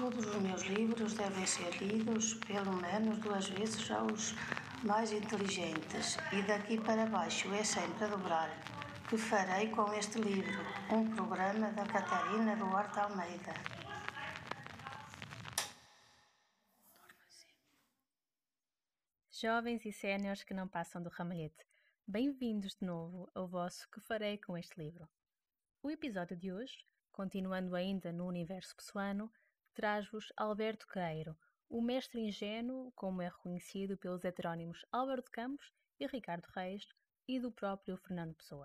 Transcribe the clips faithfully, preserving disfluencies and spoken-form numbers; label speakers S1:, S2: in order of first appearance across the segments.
S1: Todos os meus livros devem ser lidos pelo menos duas vezes aos mais inteligentes, e daqui para baixo é sempre a dobrar. Que farei com este livro? Um programa da Catarina Duarte Almeida.
S2: Jovens e séniores que não passam do ramalhete, bem-vindos de novo ao vosso Que Farei com este livro. O episódio de hoje, continuando ainda no universo pessoano, traz-vos Alberto Queiro, o mestre ingênuo, como é reconhecido pelos heterónimos Álvaro de Campos e Ricardo Reis, e do próprio Fernando Pessoa.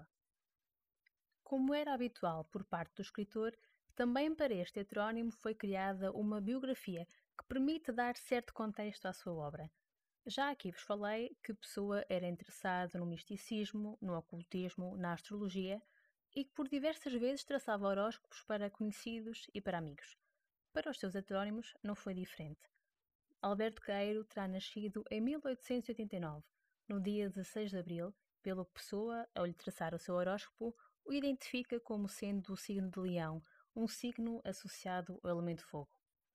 S2: Como era habitual por parte do escritor, também para este heterónimo foi criada uma biografia que permite dar certo contexto à sua obra. Já aqui vos falei que Pessoa era interessado no misticismo, no ocultismo, na astrologia e que por diversas vezes traçava horóscopos para conhecidos e para amigos. Para os seus heterónimos não foi diferente. Alberto Queiro terá nascido em mil oitocentos e oitenta e nove, no dia dezasseis de abril, pelo que Pessoa, ao lhe traçar o seu horóscopo, o identifica como sendo o signo de Leão, um signo associado ao elemento fogo.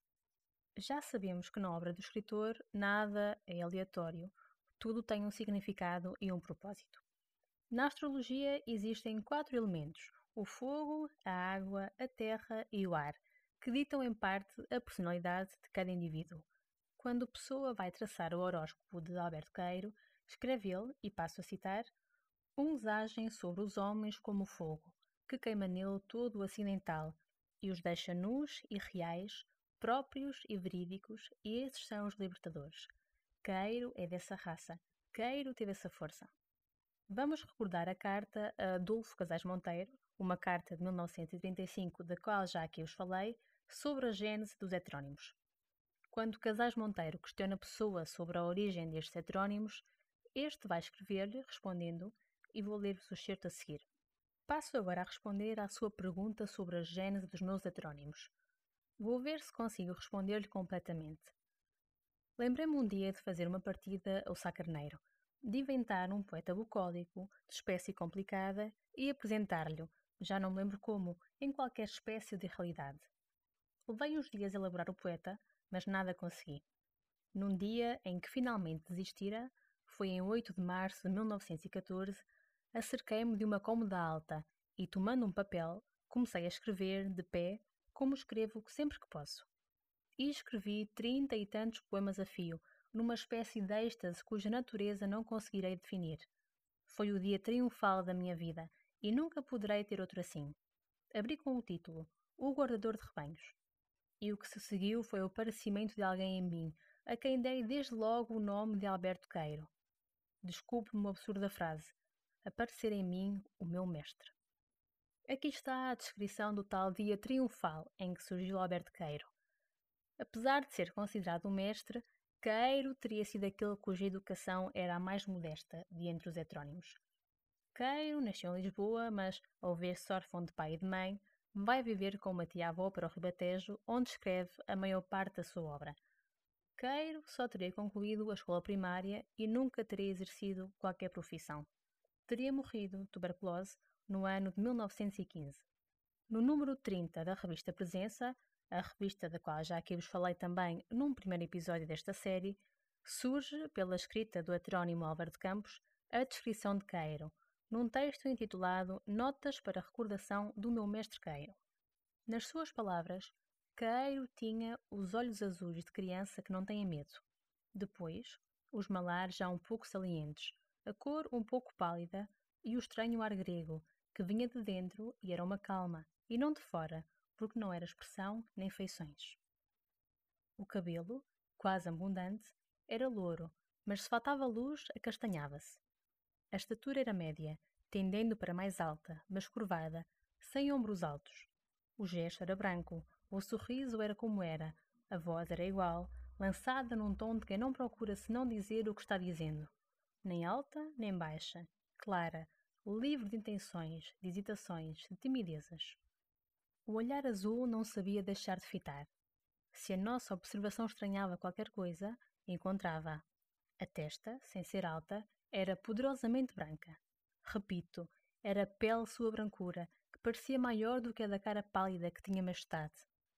S2: Já sabemos que na obra do escritor nada é aleatório, tudo tem um significado e um propósito. Na astrologia existem quatro elementos, o fogo, a água, a terra e o ar, que ditam em parte a personalidade de cada indivíduo. Quando Pessoa vai traçar o horóscopo de Alberto Queiro, escreve ele, e passo a citar, uns agem sobre os homens como o fogo, que queima nele todo o acidental, e os deixa nus e reais, próprios e verídicos, e esses são os libertadores. Queiro é dessa raça, Queiro teve essa força. Vamos recordar a carta a Adolfo Casais Monteiro, uma carta de mil novecentos e trinta e cinco, da qual já aqui os falei, sobre a gênese dos heterónimos. Quando Casais Monteiro questiona Pessoa sobre a origem destes heterónimos, este vai escrever-lhe, respondendo, e vou ler-vos o excerto a seguir. Passo agora a responder à sua pergunta sobre a gênese dos meus heterónimos. Vou ver se consigo responder-lhe completamente. Lembrei-me um dia de fazer uma partida ao sacarneiro, de inventar um poeta bucólico, de espécie complicada, e apresentar-lhe, já não me lembro como, em qualquer espécie de realidade. Levei uns dias a elaborar o poeta, mas nada consegui. Num dia em que finalmente desistira, foi em oito de março de mil novecentos e catorze, acerquei-me de uma cômoda alta e, tomando um papel, comecei a escrever, de pé, como escrevo sempre que posso. E escrevi trinta e tantos poemas a fio, numa espécie de êxtase cuja natureza não conseguirei definir. Foi o dia triunfal da minha vida, e nunca poderei ter outro assim. Abri com o título, O Guardador de Rebanhos. E o que se seguiu foi o aparecimento de alguém em mim, a quem dei desde logo o nome de Alberto Queiro. Desculpe-me uma absurda frase. Aparecer em mim o meu mestre. Aqui está a descrição do tal dia triunfal em que surgiu Alberto Queiro. Apesar de ser considerado um mestre, Queiro teria sido aquele cuja educação era a mais modesta de entre os heterónimos. Queiro nasceu em Lisboa, mas, ao ver-se órfão de pai e de mãe, vai viver com uma tia-avó para o Ribatejo, onde escreve a maior parte da sua obra. Queiro só teria concluído a escola primária e nunca teria exercido qualquer profissão. Teria morrido, tuberculose, no ano de mil novecentos e quinze. No número trinta da revista Presença, a revista da qual já aqui vos falei também num primeiro episódio desta série, surge, pela escrita do heterónimo Álvaro de Campos, a descrição de Queiro, num texto intitulado Notas para a Recordação do meu mestre Queiro. Nas suas palavras, Queiro tinha os olhos azuis de criança que não tem medo. Depois, os malares já um pouco salientes, a cor um pouco pálida e o estranho ar grego, que vinha de dentro e era uma calma, e não de fora, porque não era expressão nem feições. O cabelo, quase abundante, era louro, mas se faltava luz, acastanhava-se. A estatura era média, tendendo para mais alta, mas curvada, sem ombros altos. O gesto era branco, o sorriso era como era, a voz era igual, lançada num tom de quem não procura senão dizer o que está dizendo. Nem alta, nem baixa, clara, livre de intenções, de hesitações, de timidezas. O olhar azul não sabia deixar de fitar. Se a nossa observação estranhava qualquer coisa, encontrava-a. A testa, sem ser alta, era poderosamente branca. Repito, era pele sua brancura, que parecia maior do que a da cara pálida que tinha majestade.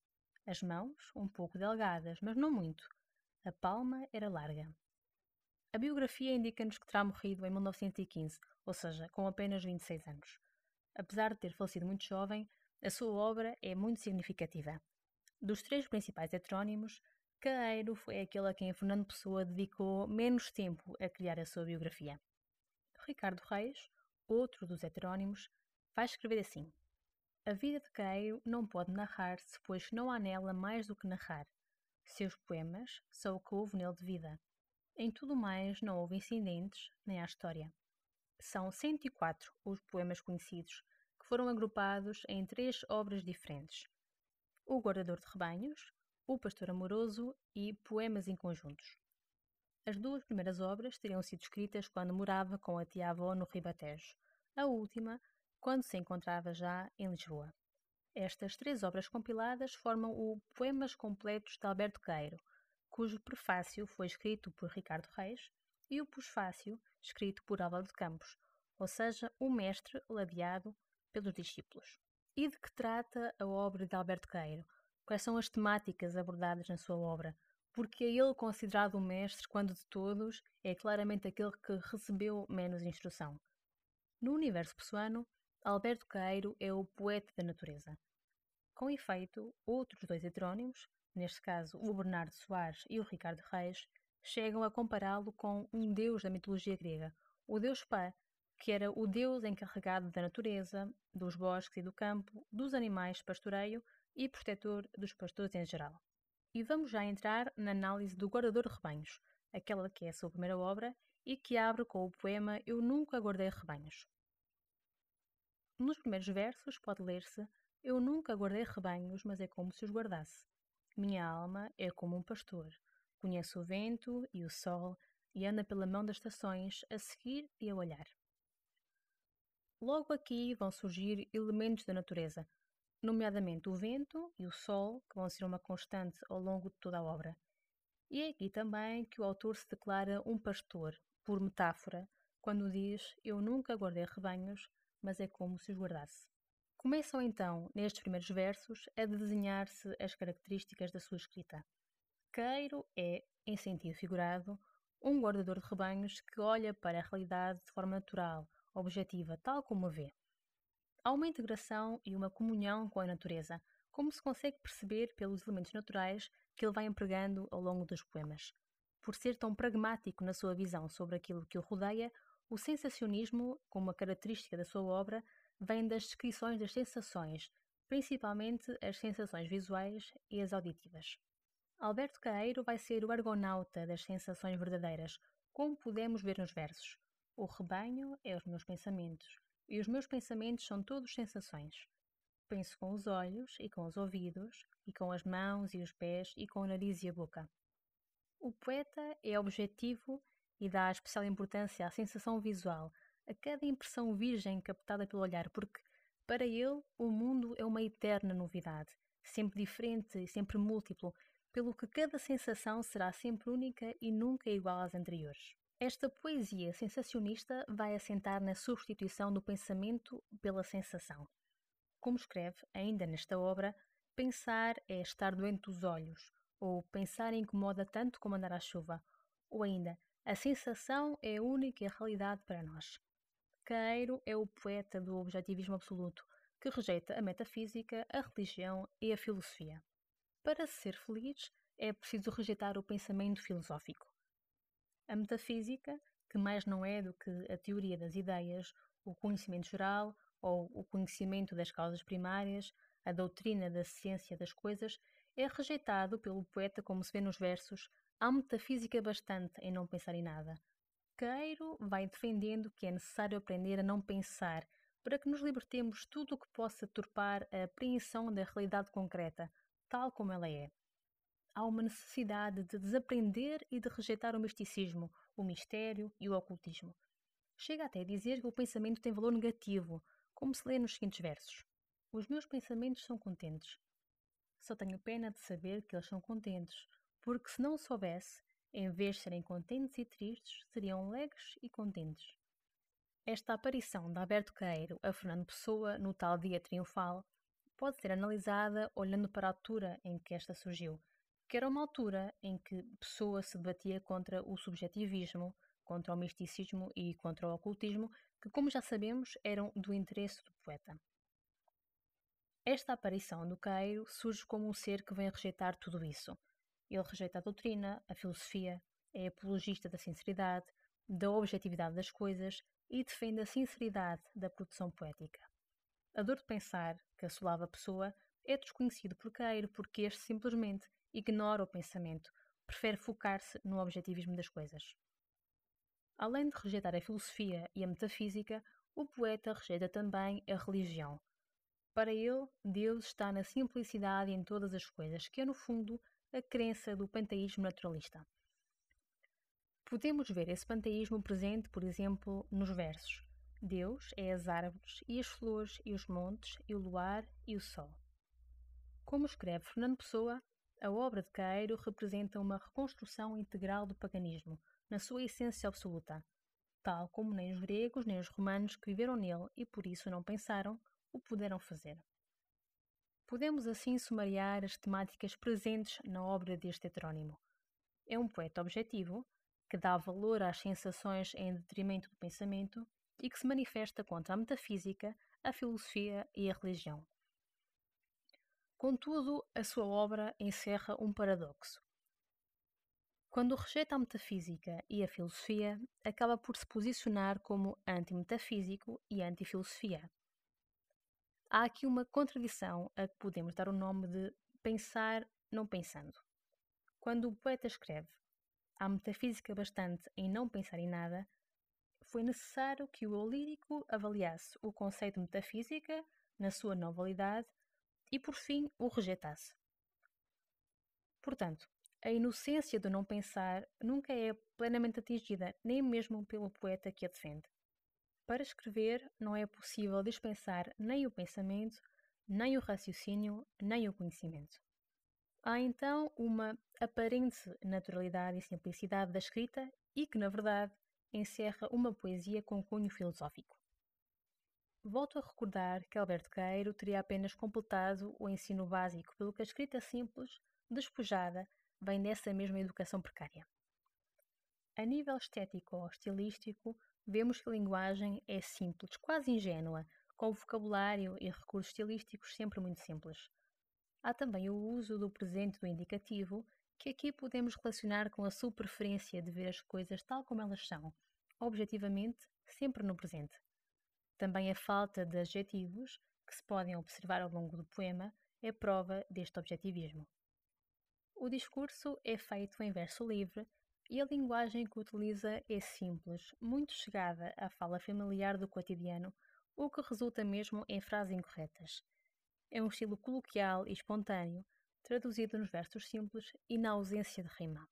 S2: As mãos, um pouco delgadas, mas não muito. A palma era larga. A biografia indica-nos que terá morrido em mil novecentos e quinze, ou seja, com apenas vinte e seis anos. Apesar de ter falecido muito jovem, a sua obra é muito significativa. Dos três principais heterónimos, Caeiro foi aquele a quem Fernando Pessoa dedicou menos tempo a criar a sua biografia. Ricardo Reis, outro dos heterónimos, vai escrever assim: a vida de Caeiro não pode narrar-se, pois não há nela mais do que narrar. Seus poemas são o que houve nele de vida. Em tudo mais não houve incidentes, nem há história. São cento e quatro os poemas conhecidos, que foram agrupados em três obras diferentes: O Guardador de Rebanhos, O Pastor Amoroso e Poemas em Conjuntos. As duas primeiras obras teriam sido escritas quando morava com a tia-avó no Ribatejo, a última quando se encontrava já em Lisboa. Estas três obras compiladas formam o Poemas Completos de Alberto Queiro, cujo prefácio foi escrito por Ricardo Reis, e o pós-fácio escrito por Álvaro de Campos, ou seja, o mestre ladeado pelos discípulos. E de que trata a obra de Alberto Queiro? Quais são as temáticas abordadas na sua obra? Porque é ele considerado o mestre quando de todos é claramente aquele que recebeu menos instrução. No universo pessoano, Alberto Queiro é o poeta da natureza. Com efeito, outros dois heterónimos, neste caso o Bernardo Soares e o Ricardo Reis, chegam a compará-lo com um deus da mitologia grega, o deus Pá, que era o deus encarregado da natureza, dos bosques e do campo, dos animais de pastoreio e protetor dos pastores em geral. E vamos já entrar na análise do Guardador de Rebanhos, aquela que é a sua primeira obra e que abre com o poema Eu Nunca Guardei Rebanhos. Nos primeiros versos pode ler-se: Eu nunca guardei rebanhos, mas é como se os guardasse. Minha alma é como um pastor. Conhece o vento e o sol e anda pela mão das estações a seguir e a olhar. Logo aqui vão surgir elementos da natureza, nomeadamente o vento e o sol, que vão ser uma constante ao longo de toda a obra. E é aqui também que o autor se declara um pastor, por metáfora, quando diz: Eu nunca guardei rebanhos, mas é como se os guardasse. Começam então, nestes primeiros versos, a desenhar-se as características da sua escrita. Queiro é, em sentido figurado, um guardador de rebanhos que olha para a realidade de forma natural, objetiva, tal como a vê. Há uma integração e uma comunhão com a natureza, como se consegue perceber pelos elementos naturais que ele vai empregando ao longo dos poemas. Por ser tão pragmático na sua visão sobre aquilo que o rodeia, o sensacionismo, como uma característica da sua obra, vem das descrições das sensações, principalmente as sensações visuais e as auditivas. Alberto Queiro vai ser o argonauta das sensações verdadeiras, como podemos ver nos versos. O rebanho é os meus pensamentos, e os meus pensamentos são todos sensações. Penso com os olhos e com os ouvidos, e com as mãos e os pés, e com o nariz e a boca. O poeta é objetivo e dá especial importância à sensação visual, a cada impressão virgem captada pelo olhar, porque, para ele, o mundo é uma eterna novidade, sempre diferente e sempre múltiplo, pelo que cada sensação será sempre única e nunca igual às anteriores. Esta poesia sensacionista vai assentar na substituição do pensamento pela sensação. Como escreve, ainda nesta obra, pensar é estar doente dos olhos, ou pensar incomoda tanto como andar à chuva, ou ainda, a sensação é a única realidade para nós. Queiro é o poeta do objetivismo absoluto, que rejeita a metafísica, a religião e a filosofia. Para ser feliz, é preciso rejeitar o pensamento filosófico. A metafísica, que mais não é do que a teoria das ideias, o conhecimento geral ou o conhecimento das causas primárias, a doutrina da ciência das coisas, é rejeitado pelo poeta, como se vê nos versos: há metafísica bastante em não pensar em nada. Queiro vai defendendo que é necessário aprender a não pensar, para que nos libertemos de tudo o que possa turpar a apreensão da realidade concreta, tal como ela é. Há uma necessidade de desaprender e de rejeitar o misticismo, o mistério e o ocultismo. Chega até a dizer que o pensamento tem valor negativo, como se lê nos seguintes versos: Os meus pensamentos são contentes. Só tenho pena de saber que eles são contentes, porque se não soubesse, em vez de serem contentes e tristes, seriam alegres e contentes. Esta aparição de Alberto Queiro a Fernando Pessoa no tal dia triunfal pode ser analisada olhando para a altura em que esta surgiu, que era uma altura em que Pessoa se debatia contra o subjetivismo, contra o misticismo e contra o ocultismo, que, como já sabemos, eram do interesse do poeta. Esta aparição do Queiro surge como um ser que vem rejeitar tudo isso. Ele rejeita a doutrina, a filosofia, é apologista da sinceridade, da objetividade das coisas e defende a sinceridade da produção poética. A dor de pensar que assolava a Pessoa é desconhecido por Queiro porque este simplesmente ignora o pensamento, prefere focar-se no objetivismo das coisas. Além de rejeitar a filosofia e a metafísica, o poeta rejeita também a religião. Para ele, Deus está na simplicidade em todas as coisas, que é, no fundo, a crença do panteísmo naturalista. Podemos ver esse panteísmo presente, por exemplo, nos versos. Deus é as árvores e as flores e os montes e o luar e o sol. Como escreve Fernando Pessoa, a obra de Queiro representa uma reconstrução integral do paganismo, na sua essência absoluta, tal como nem os gregos nem os romanos que viveram nele e por isso não pensaram, o puderam fazer. Podemos assim sumariar as temáticas presentes na obra deste heterónimo. É um poeta objetivo, que dá valor às sensações em detrimento do pensamento e que se manifesta contra a metafísica, a filosofia e a religião. Contudo, a sua obra encerra um paradoxo. Quando rejeita a metafísica e a filosofia, acaba por se posicionar como anti-metafísico e anti-filosofia. Há aqui uma contradição a que podemos dar o nome de pensar não pensando. Quando o poeta escreve "há metafísica bastante em não pensar em nada", foi necessário que o eu lírico avaliasse o conceito de metafísica na sua não validade e, por fim, o rejeitasse. Portanto, a inocência do não pensar nunca é plenamente atingida, nem mesmo pelo poeta que a defende. Para escrever, não é possível dispensar nem o pensamento, nem o raciocínio, nem o conhecimento. Há então uma aparente naturalidade e simplicidade da escrita e que, na verdade, encerra uma poesia com cunho filosófico. Volto a recordar que Alberto Queiro teria apenas completado o ensino básico, pelo que a escrita simples, despojada, vem dessa mesma educação precária. A nível estético ou estilístico, vemos que a linguagem é simples, quase ingênua, com vocabulário e recursos estilísticos sempre muito simples. Há também o uso do presente do indicativo, que aqui podemos relacionar com a sua preferência de ver as coisas tal como elas são, objetivamente, sempre no presente. Também a falta de adjetivos, que se podem observar ao longo do poema, é prova deste objetivismo. O discurso é feito em verso livre e a linguagem que utiliza é simples, muito chegada à fala familiar do cotidiano, o que resulta mesmo em frases incorretas. É um estilo coloquial e espontâneo, traduzido nos versos simples e na ausência de rima.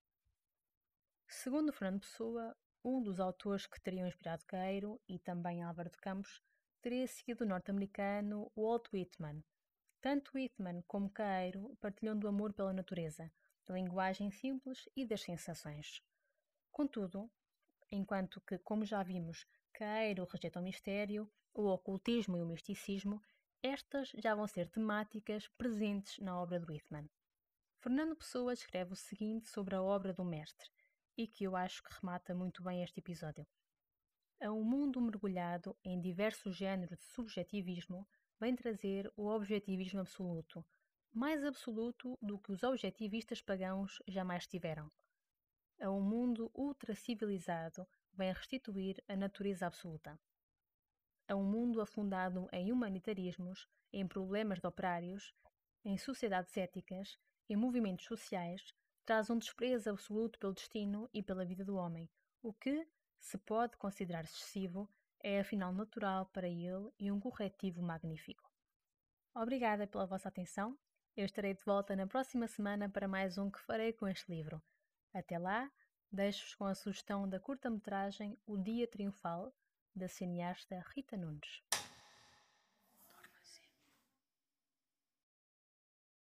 S2: Segundo Fernando Pessoa, um dos autores que teriam inspirado Queiro, e também Álvaro de Campos, teria sido o norte-americano Walt Whitman. Tanto Whitman como Queiro partilham do amor pela natureza, da linguagem simples e das sensações. Contudo, enquanto que, como já vimos, Queiro rejeita o mistério, o ocultismo e o misticismo, estas já vão ser temáticas presentes na obra de Whitman. Fernando Pessoa escreve o seguinte sobre a obra do mestre, e que eu acho que remata muito bem este episódio. A um mundo mergulhado em diversos géneros de subjetivismo vem trazer o objetivismo absoluto, mais absoluto do que os objetivistas pagãos jamais tiveram. A um mundo ultra-civilizado vem restituir a natureza absoluta. A um mundo afundado em humanitarismos, em problemas de operários, em sociedades éticas, em movimentos sociais, traz um desprezo absoluto pelo destino e pela vida do homem, o que, se pode considerar excessivo, é afinal natural para ele e um corretivo magnífico. Obrigada pela vossa atenção. Eu estarei de volta na próxima semana para mais um que farei com este livro. Até lá, deixo-vos com a sugestão da curta-metragem O Dia Triunfal, da cineasta Rita Nunes.